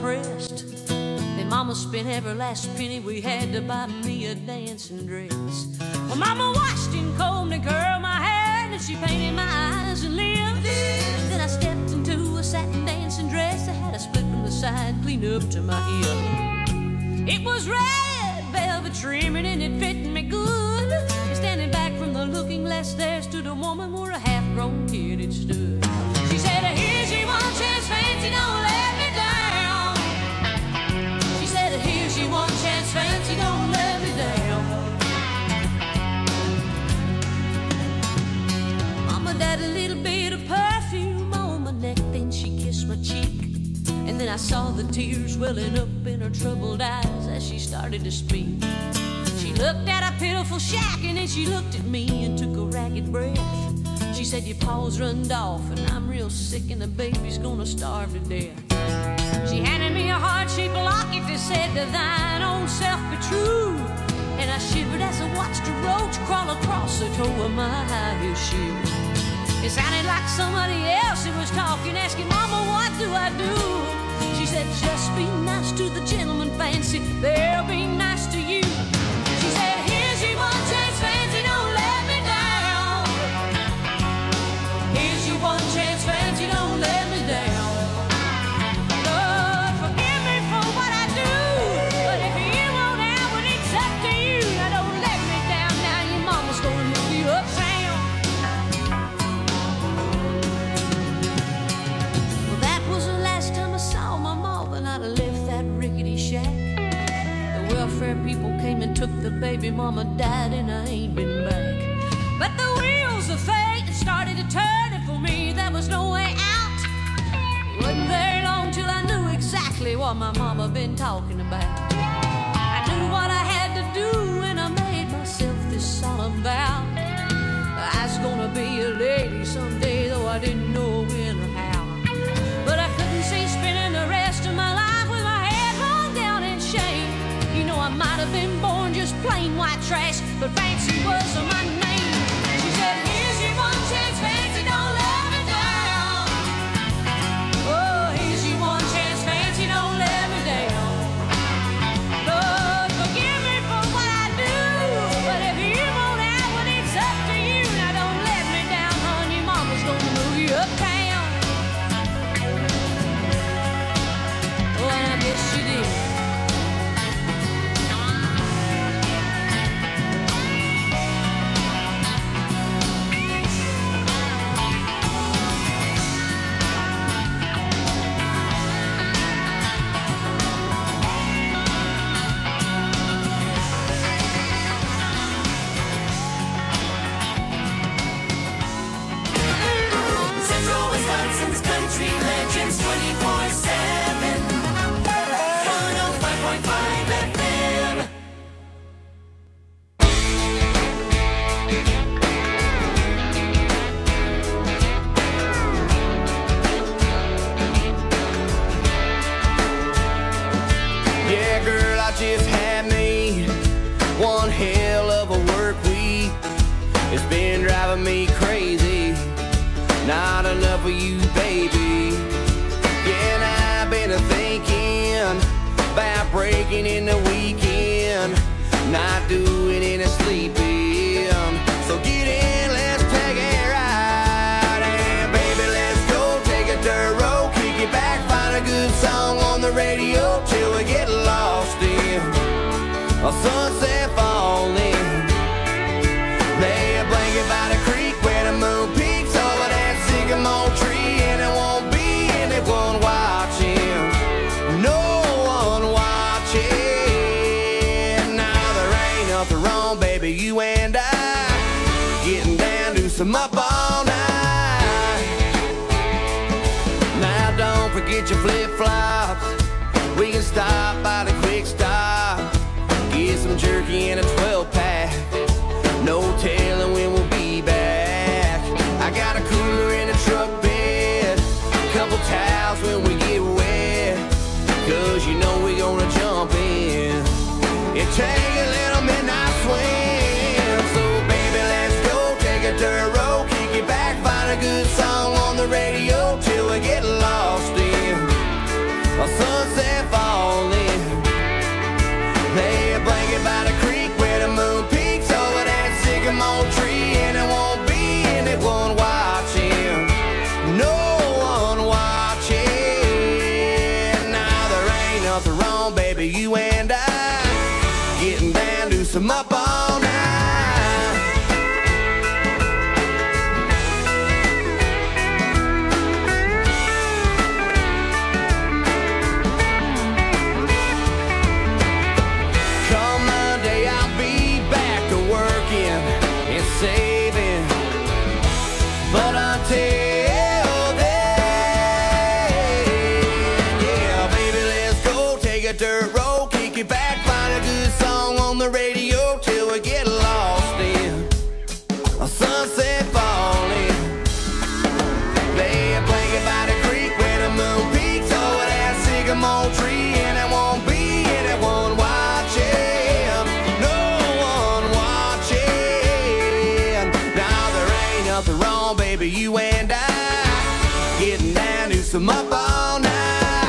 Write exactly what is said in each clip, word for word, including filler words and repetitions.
pressed. Then Mama spent every last penny we had to buy me a dancing dress. Well, Mama washed and combed and curled my hair, and she painted my eyes and lips. Then I stepped into a satin dancing dress that had a split from the side, clean up to my hip. It was red velvet trimming and it fit me good. And standing back from the looking glass there stood a woman where a half-grown kid had stood. She said, here's your one chance, fancy, don't let me down. She said, here's your one chance, fancy, don't let me down. Mama died a little bit of perfume on my neck, then she kissed my cheek. And then I saw the tears welling up in her troubled eyes as she started to speak. She looked at a pitiful shack and then she looked at me and took a ragged breath. She said, your paws runned off and I'm real sick and the baby's gonna starve to death. She handed me a heart-shaped locket that said, to thine own self be true. And I shivered as I watched a roach crawl across the toe of my high-heel shoes. It sounded like somebody else who was talking, asking, Mama, what do I do? She said, just be nice to the gentleman, fancy, they'll be nice to you. She said, here's your one chance, fancy, don't let me down. Here's your one chance, fancy, don't let me down. Lord, forgive me for what I do, but if you won't have it, it's up to you. Now don't let me down, now your mama's gonna look you uptown. Well, that was the last time I saw my mom, and I'd have left that rickety shack. The welfare people came and took the baby, mama died and I ain't been back. But the wheels of fate started to turn, and for me there was no way out. It wasn't very long till I knew exactly what my mama been talking about. I knew what I had to do and I made myself this solemn vow. I was gonna be a lady someday, though I didn't know when or how. But I couldn't see spending the rest of my life with my head hung down in shame. You know, I might have been born just plain white trash, but fancy was my name. She said, here's your one chance, fancy, don't let me down. Oh, here's your one chance, fancy, don't let me down. Lord, forgive me for what I do, but if you won't have it, it's up to you. Now don't let me down, hon, your mama's gonna move you uptown. Oh, and I guess she did. Central Wisconsin's country legends twenty-four seven. one oh five point five F M. Yeah, girl, I just had me one hell of a work week. It's been driving me crazy. Not enough of you, baby. Yeah, and I've been thinking about breaking in the weekend, not doing any sleeping. So get in, let's take a ride, and baby, let's go take a dirt road, kick it back, find a good song on the radio till we get lost in a sunset falling. Lay a blanket by the creek where the moon peaks over that sycamore tree, and it won't be anyone watching, no one watching. Now there ain't nothing wrong, baby, you and I getting down to some up all night. Now don't forget your flip-flops, we can stop by the quick stop, get some jerky and a twelve pack. No telling when we'll be back. I got a cooler in the truck bed, couple towels when we get wet, cause you know we gonna jump in and take a little midnight swim. So baby, let's go take a dirt road, kick it back, find a good song on the radio till we get lost in a sunset nothing wrong, baby, you and I getting down to some up all night. Come Monday, I'll be back to working and saving, but until dirt road, kick it back, find a good song on the radio till we get lost in a sunset falling. Lay a blanket by the creek where the moon peaks over that sycamore tree, and there won't be anyone watching, no one watching. Now there ain't nothing wrong, baby, you and I getting down to some up all night.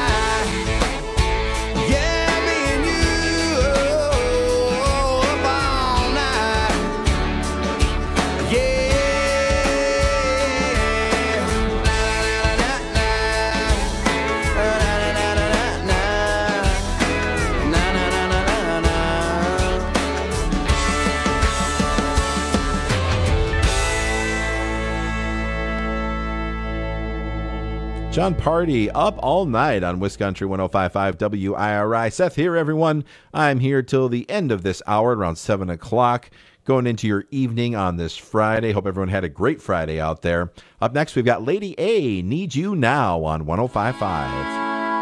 Jon Pardi, Up All Night on Wisconsin one oh five point five W I R I. Seth here, everyone. I'm here till the end of this hour, around seven o'clock, going into your evening on this Friday. Hope everyone had a great Friday out there. Up next, we've got Lady A, Need You Now on one oh five point five.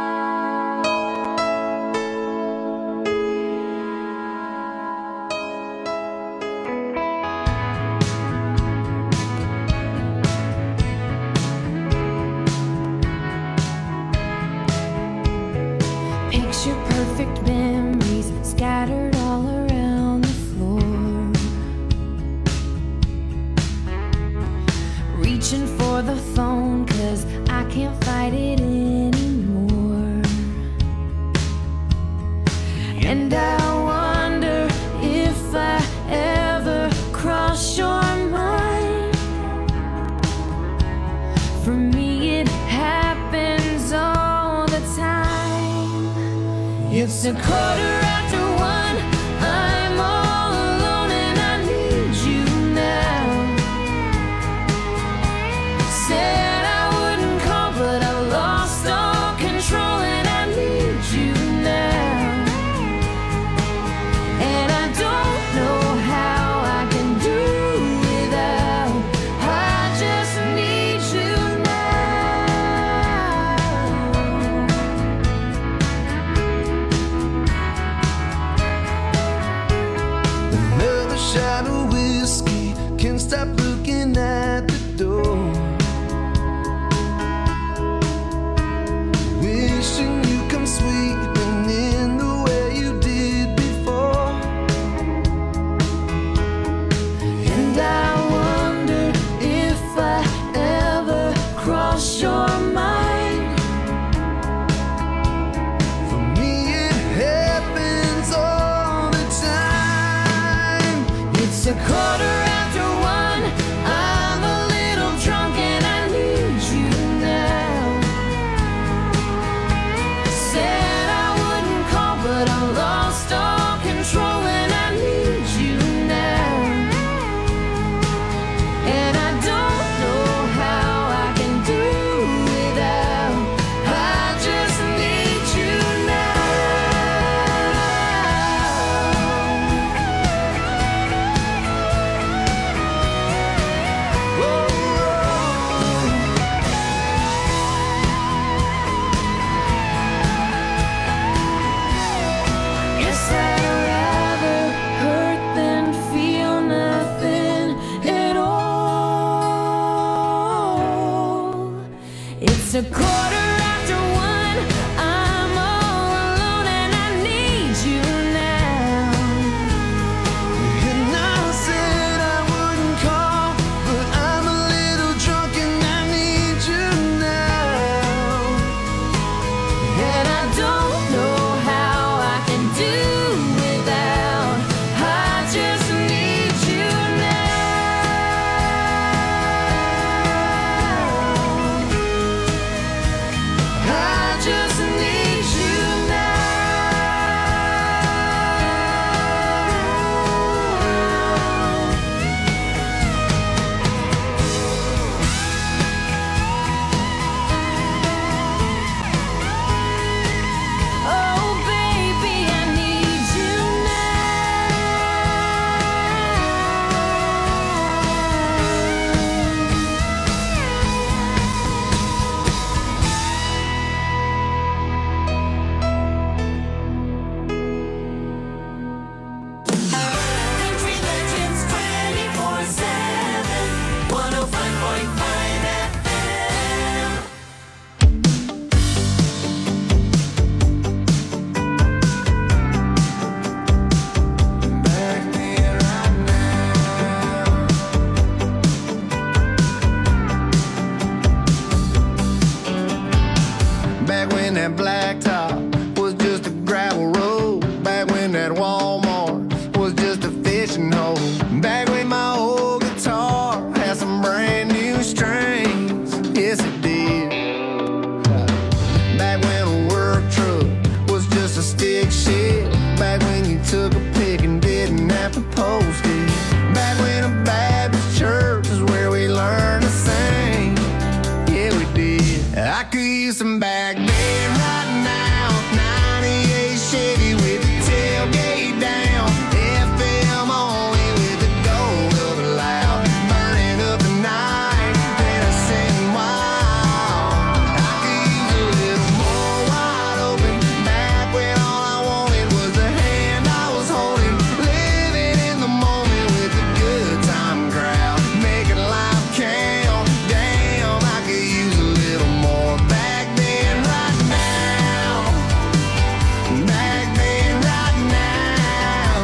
It's a quarter after one. I'm all alone and I need you now. Said I wouldn't call, but I lost all control and I need you now. And I don't know how I can do without. I just need you now. stop was just a gravel road. Back when that Walmart was just a fishing hole. Back when my old guitar had some brand new strings. Yes, it did. Back when a work truck was just a stick shift. Back when you took a pick and didn't have to post it. Back when a Baptist church is where we learned to sing. Yeah, we did. I could use some back then right now. ninety-eight Chevy with the tailgate down. F M only with the gold of a loud. Burning up the night, then I sitting wild. I could use a little more wide open. Back when all I wanted was the hand I was holding. Living in the moment with a good time crowd. Making life count. Damn, I could use a little more back then right now. Back then right now.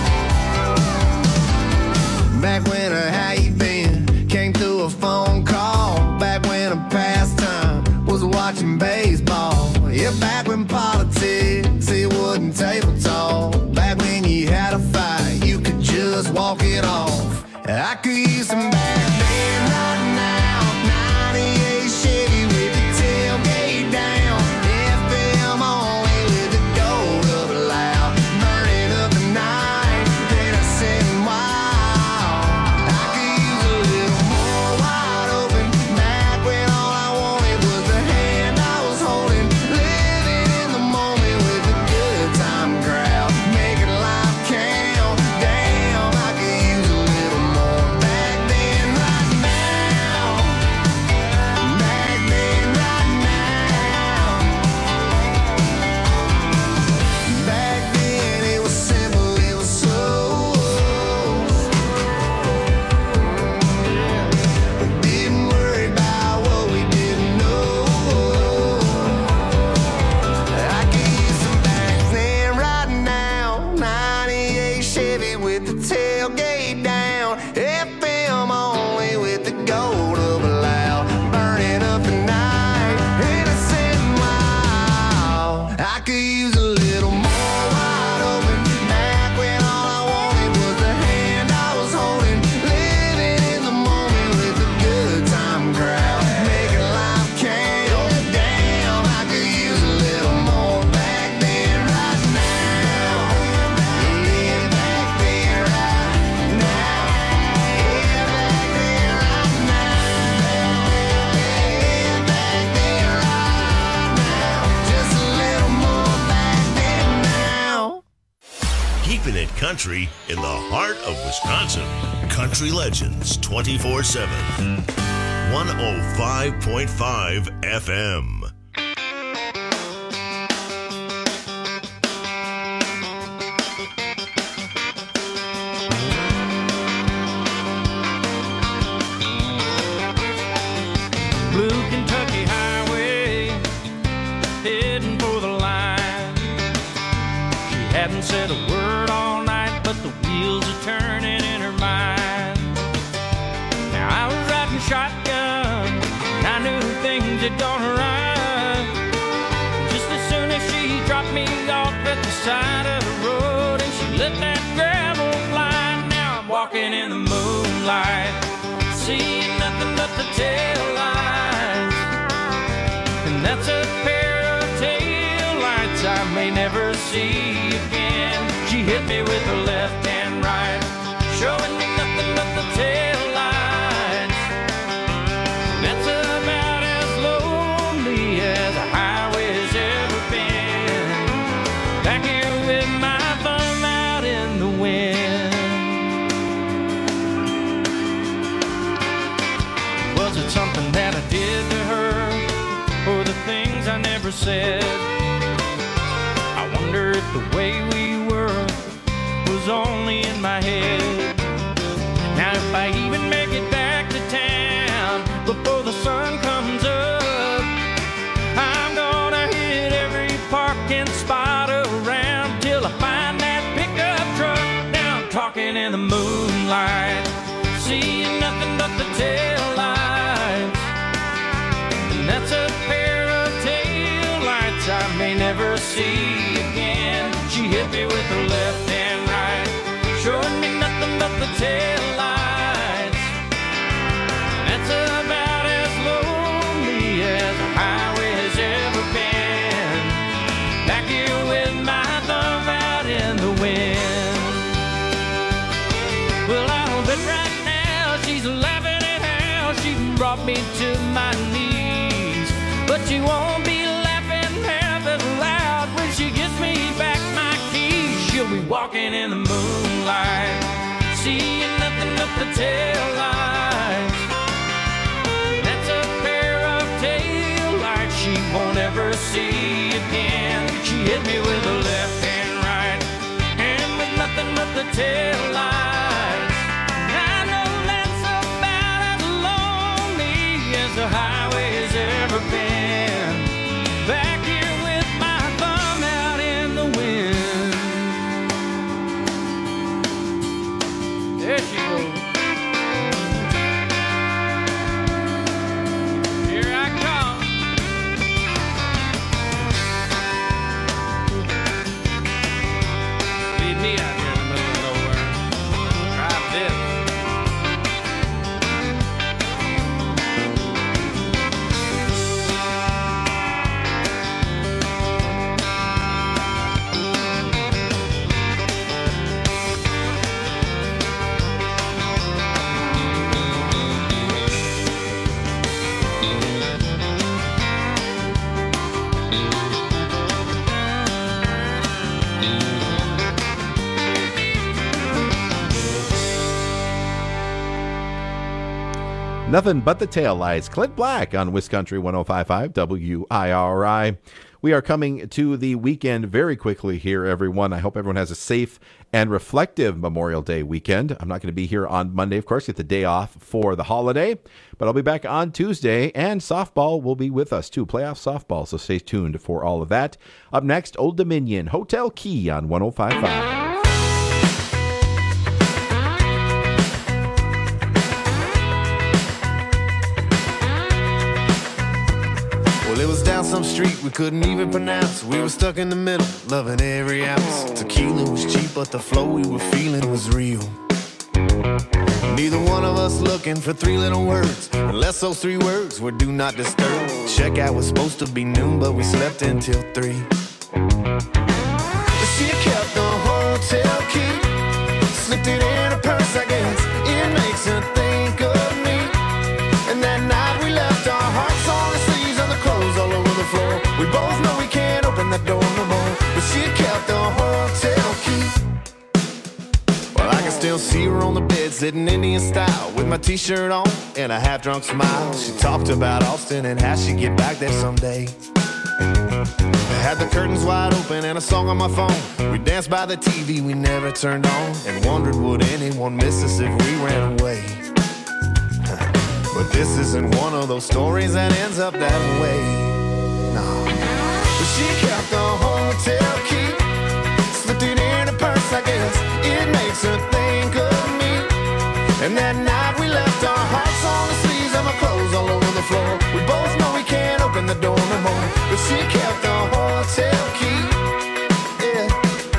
Back when a how you been came through a phone call. Back when a pastime was watching baseball. Yeah, back when politics it wasn't table talk. Back when you had a fight, you could just walk it off. I could use some back then right now. ninety-eight Chevy with the tailgate down. F M only with the gold of a loud. Burning up the night, then I sitting wild. I could use a little more wide open. Back when all I wanted was the hand I was holding. Living in the moment with a good time crowd. Making life count. Damn, I could use a little more back then right now. Back then right now. Back then it was simple, it was slow. We didn't worry about what we didn't know. I could use some back then right now. ninety-eight Chevy with the tailgate down. F M only with the gold of a loud. Burning up the night, innocent and wild. I could use a little more wide open. Back when all I wanted was the hand I was holding. Living in the moment with a good time crowd. Making life count. Damn, I could use a little more back then right now. Yeah, back then right now. Yeah, back then right now. Yeah, back then right now. Just a little more back then now. Keeping it country in the heart of Wisconsin. Country Legends twenty-four seven. one oh five point five F M. Blue Kentucky Highway, heading for the line. She hadn't said a word all night, but the wheels are turning in her mind. Now I was riding shotgun, and I knew things had gone right. Just as soon as she dropped me off at the side of the road, and she let that gravel fly. Now I'm walking in the moonlight, seeing nothing but the tail lights. And that's a pair of tail lights I may never see again. She hit me with her left and right, showing me nothing but the tail lights. And that's about as lonely as a highway's ever been. Back here with my thumb out in the wind. Was it something that I did to her, or the things I never said? I wonder if the way we were was only in my head. Now if I even make it back to town before the sun comes up, I'm gonna hit every parking spot around till I find that pickup truck. Now I'm talking in the moonlight, seeing nothing but the tail lights. And that's a pair of tail lights I may never ever see again. She hit me with her left and right, showing me nothing but the tail lights. That's about as lonely as a highway has ever been. Back here with my thumb out in the wind. Well, I don't bet right now she's laughing at how she brought me to my knees. But she won't be laughing half as loud when she gives me back my keys. She'll be walking in the moonlight, seeing nothing but the tail lights. That's a pair of tail lights she won't ever see again. She hit me with the left and right, and with nothing but the tail lights. I know that's about as lonely as the highway has ever been. Back here with my thumb out in the wind. There she goes. Here I come. Leave me out here in the middle of nowhere. Try this. Nothing but the taillights. Clint Black on Wiscountry one oh five point five W I R I. We are coming to the weekend very quickly here, everyone. I hope everyone has a safe and reflective Memorial Day weekend. I'm not going to be here on Monday, of course, get the day off for the holiday, but I'll be back on Tuesday, and softball will be with us too, playoff softball, so stay tuned for all of that. Up next, Old Dominion, Hotel Key on one oh five point five. Well, it was down some street we couldn't even pronounce. We were stuck in the middle, loving every ounce. Tequila was cheap, but the flow we were feeling was real. Neither one of us looking for three little words, unless those three words were do not disturb. Checkout was supposed to be noon, but we slept until three. She kept the hotel key, slipped it in her purse, I guess. It makes her think of me. And that night we left our hearts on the sleeves and the clothes all over the floor. We both know we can't open that door no more, but she kept the hotel key. Well, I can still see her on the bed, sitting Indian style, with my t-shirt on and a half-drunk smile. She talked about Austin and how she'd get back there someday. I had the curtains wide open and a song on my phone. We danced by the T V we never turned on, and wondered would anyone miss us if we ran away. But this isn't one of those stories that ends up that way. No. But she kept the hotel key, slipped it in her purse, I guess. It makes her think of me. And that night we left our hearts on the sleeves and my clothes all over the floor. We both know we can't open the door no more, but she kept the hotel key. Yeah.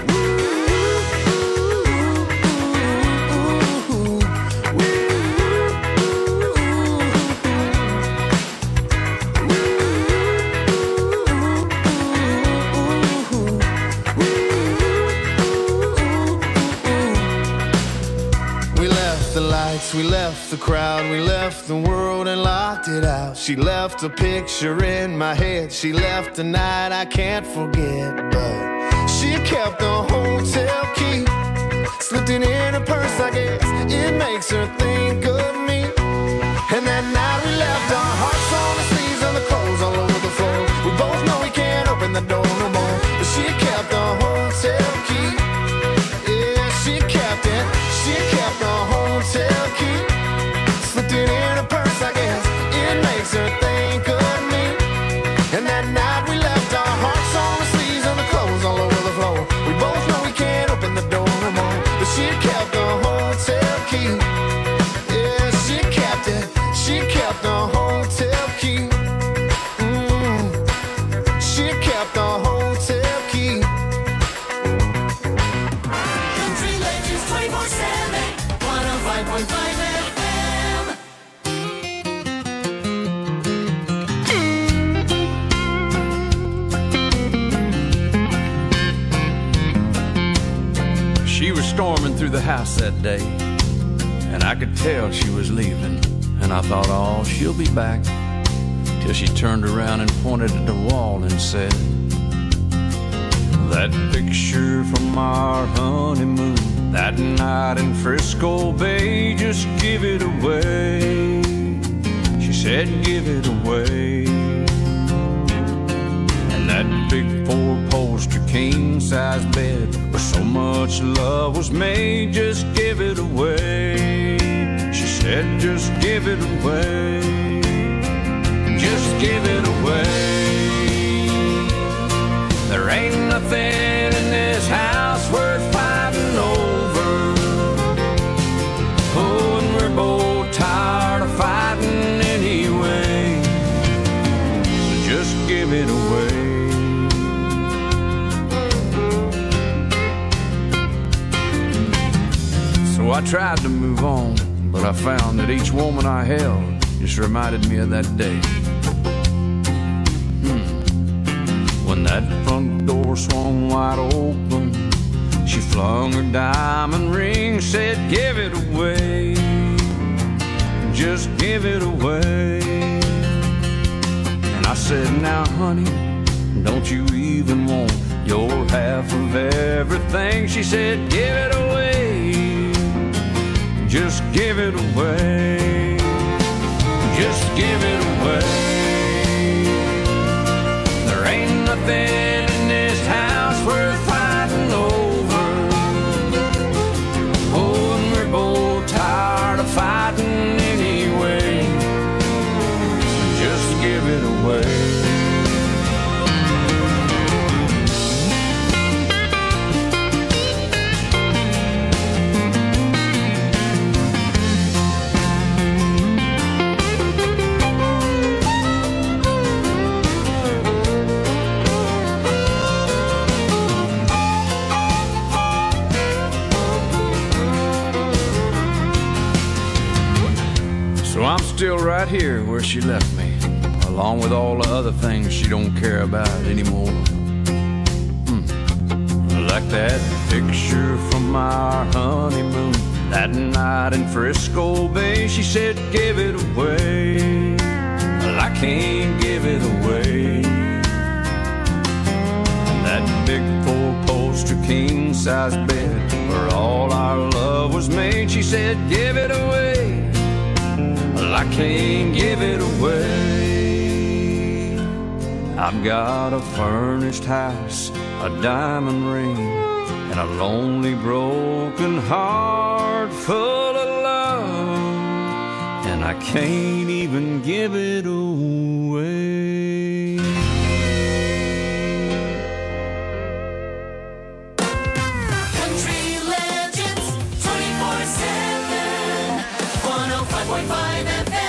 We left the crowd, we left the world and locked it out. She left a picture in my head, she left a night I can't forget. But she kept the hotel key, slipped it in her purse, I guess. It makes her think of me. And that night we left our hearts on the sleeves and the clothes all over the floor. We both know we can't open the door no more, but she kept the hotel key. Yeah, she kept it, she kept the hotel key. Slipped it in her purse, I guess. It makes her think of me. And that night we left our hearts on the sleeves and the clothes all over the floor. We both know we can't open the door no more, but she kept the hotel key. Yeah. storming through the house that day, and I could tell she was leaving. And I thought, oh, she'll be back. Till she turned around and pointed at the wall and said, that picture from our honeymoon, that night in Frisco Bay, just give it away. She said, give it away. And that big four-poster king-size bed where so much love was made, just give it away. She said, just give it away. Just give it away. There ain't nothing in this house worth fighting over. Oh, and we're both tired of fighting anyway. So just give it away. So I tried to move on, but I found that each woman I held just reminded me of that day. When that front door swung wide open, she flung her diamond ring, said, give it away. Just give it away. And I said, now honey, don't you even want your half of everything? She said, give it away. Just give it away. Just give it away. Ain't nothing in this house worth fighting over. Oh, and we're both tired of fighting anyway. So just give it away. Still right here where she left me, along with all the other things she don't care about anymore. Mm. Like that picture from our honeymoon, that night in Frisco Bay. She said, give it away. Well, I can't give it away. And that big four-poster king-size bed where all our love was made, she said, give it away. I can't give it away. I've got a furnished house, a diamond ring, and a lonely broken heart full of love, and I can't even give it away. Country Legends twenty-four seven, one oh five point five F M.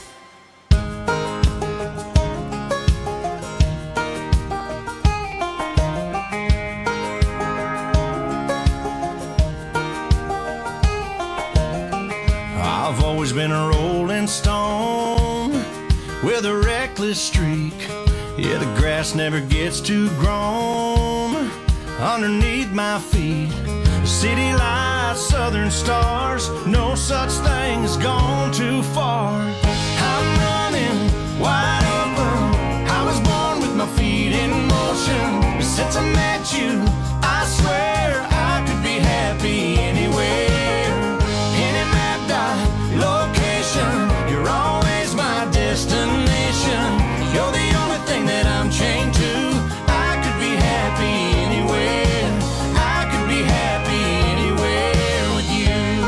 I've always been a rolling stone with a reckless streak. Yeah, the grass never gets too grown underneath my feet. City lights, southern stars, no such thing as gone too far. I'm running wide open. I was born with my feet in motion. But since I met you, I swear I could be happy anywhere. Any mapped out location, you're always my destination. You're the only thing that I'm chained to. I could be happy anywhere. I could be happy anywhere with you.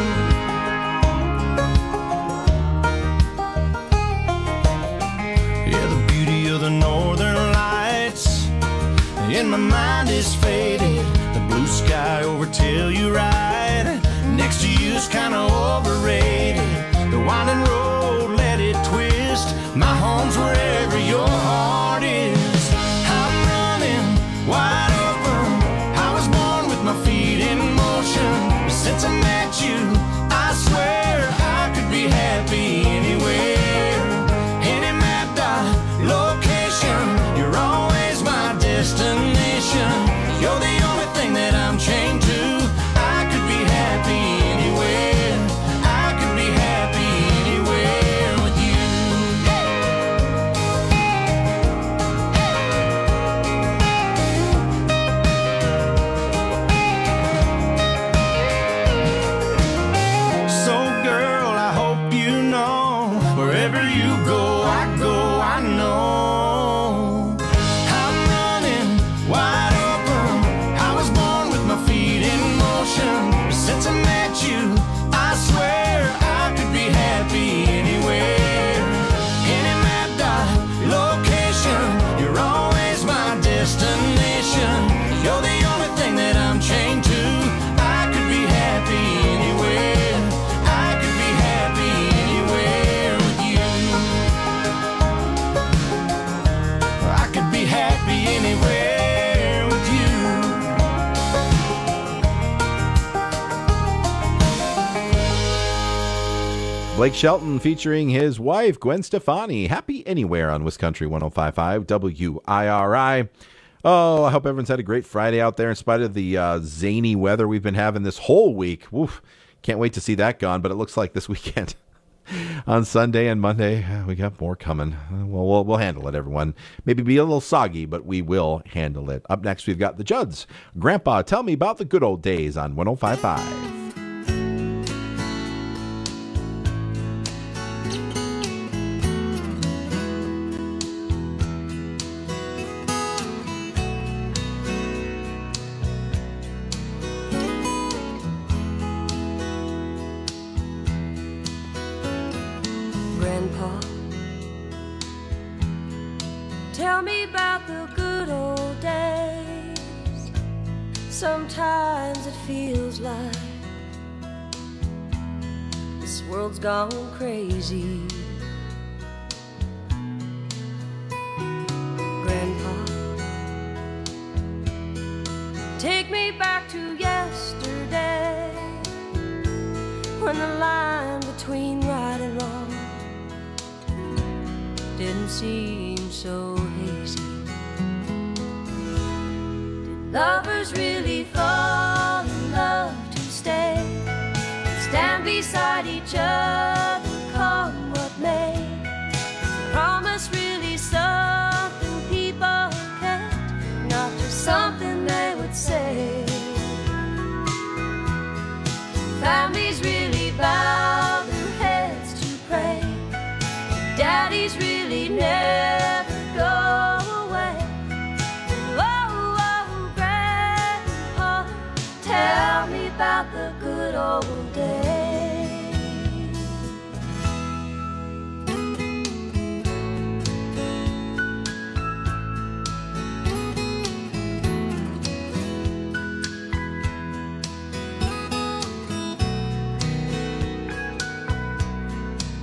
Yeah, the beauty of the northern lights in my mind is faded. The blue sky over Telluride next to you's kinda overrated. The winding road, let it twist. My home's wherever your heart is. I'm running wide open. I was born with my feet in motion. But since I met you, I swear I could be happy anywhere. Any mapped out location, you're always my destination. You're the only thing that I'm chained to. I could be happy Blake Shelton featuring his wife, Gwen Stefani. Happy Anywhere on Wisconsin one oh five point five W I R I. Oh, I hope everyone's had a great Friday out there in spite of the uh, zany weather we've been having this whole week. Woof. Can't wait to see that gone, but it looks like this weekend on Sunday and Monday, we got more coming. Well, we'll, we'll handle it, everyone. Maybe be a little soggy, but we will handle it. Up next, we've got the Judds. Grandpa, tell me about the good old days on one oh five point five. Tell me about the good old days. Sometimes it feels like this world's gone crazy. Grandpa, take me back to yesterday, when the line between right and wrong didn't seem so hazy. Did lovers really fall in love to stay and stand beside each other, come what may? Is the promise really something people kept, not just something